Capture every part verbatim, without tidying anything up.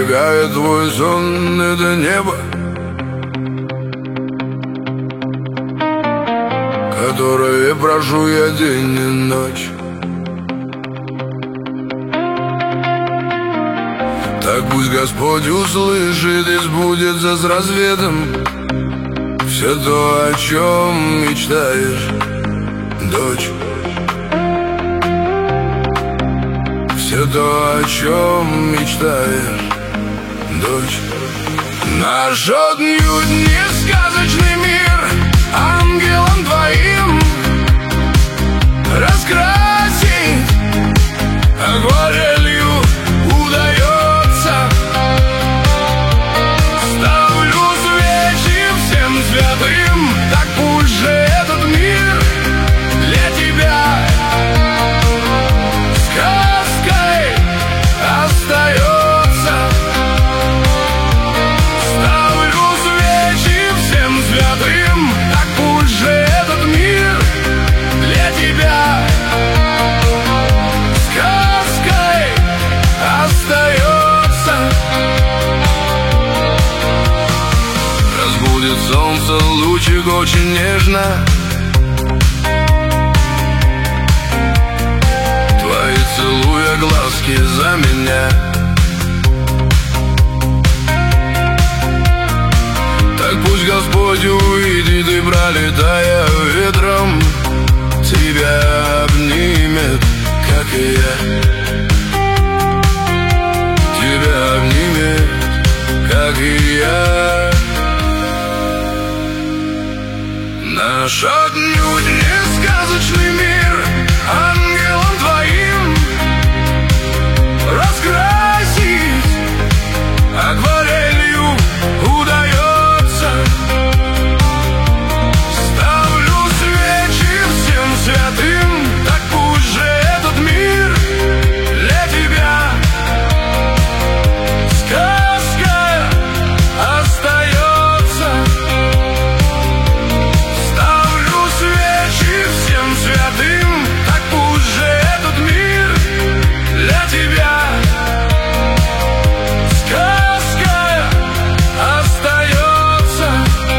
оберегает твой сон, это небо, которое прошу я день и ночь. Так пусть Господь услышит и сбудется с рассветом все то, о чем мечтаешь, дочь. Все то, о чем мечтаешь, дочь. Наш отнюдь не сказочный мир ангелом твоим раскрасить акварелью удается. Ставлю свечи всем святым, так пусть же этот мир для тебя сказкой остается. Ставлю свечи всем святым, так пусть же этот мир для тебя сказкой остается. Разбудит солнце лучик очень нежно, твои целуя глазки за меня. Так пусть Господь увидит и, пролетая ветром, тебя обнимет, как и я. Тебя обнимет, как и я. Наш отнюдь не сказочный мир ангелом твоим раскрасить акварелью удается. Ставлю свечи всем святым, так пусть же этот мир для тебя сказка остается. Ставлю свечи всем святым, так пусть же этот мир для тебя сказка остается.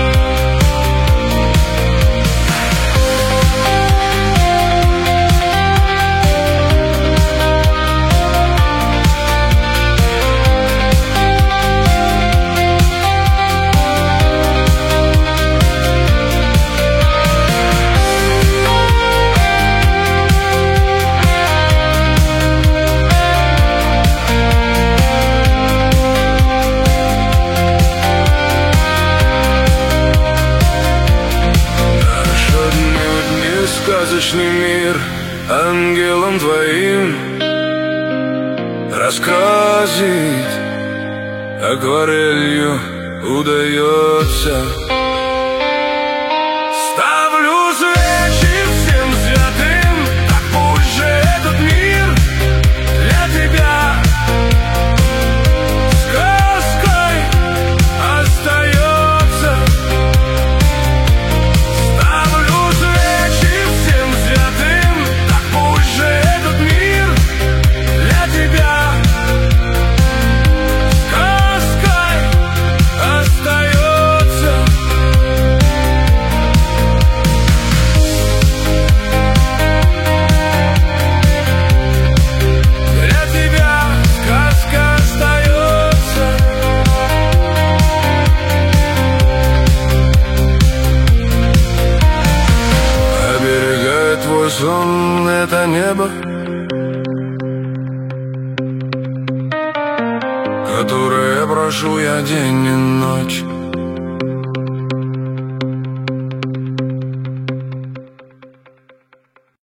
Наш отнюдь не сказочный мир ангелом твоим раскрасить акварелью удается. Ставлю свечи всем святым, так пусть же этот мир для тебя сказкой остается. Ставлю свечи всем святым, так пусть же этот мир для тебя сказкой остается. Для тебя сказка остается. Оберегает твой сон это небо, которое прошу я день и ночь.